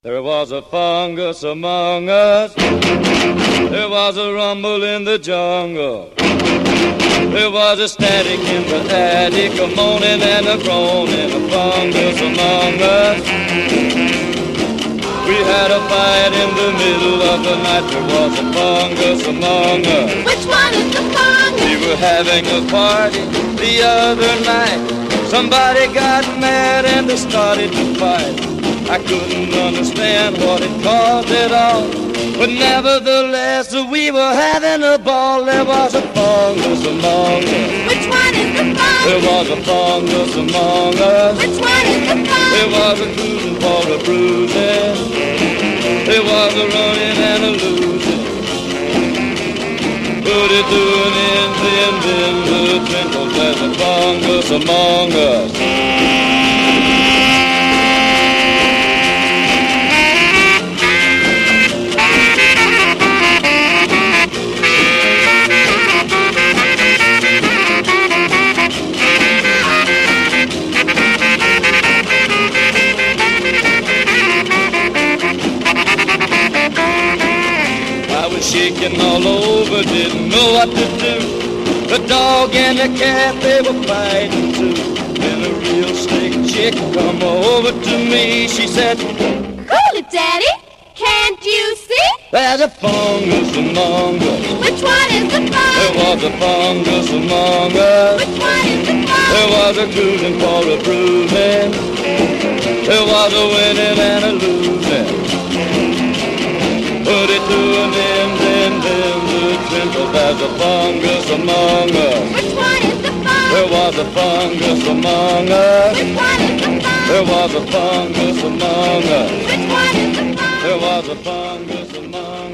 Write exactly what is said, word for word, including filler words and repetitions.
There was a fungus among us. There was a rumble in the jungle. There was a static in the attic, a moaning and a groaning, a fungus among us. We had a fight in the middle of the night. There was a fungus among us. Which one is the fungus? We were having a party the other night. Somebody got mad and they started to fight. I couldn't understand what it caused at all, but nevertheless we were having a ball. There was a fungus among us. Which one is the fungus? There was a fungus among us. Which one is the fungus? There was a cruising for a bruising. There was a running and a losing. Put it to an end, then, then the twinkle. There's a fungus among us. Shaking all over, didn't know what to do. The dog and the cat, they were fighting too. Then a real slick chick come over to me. She said, "Cool it, Daddy, can't you see? There's a fungus among us." Which one is the fungus? There was a fungus among us. Which one is the fungus? There was a cruising for a bruising. There was a winning and a losing. Put it to an end, then, then the twinkle. There's a fungus among us. Which one is the fungus? There was a fungus among us. Which one is the fungus? There was a fungus among us. Which one is the fungus? There was a fungus among us.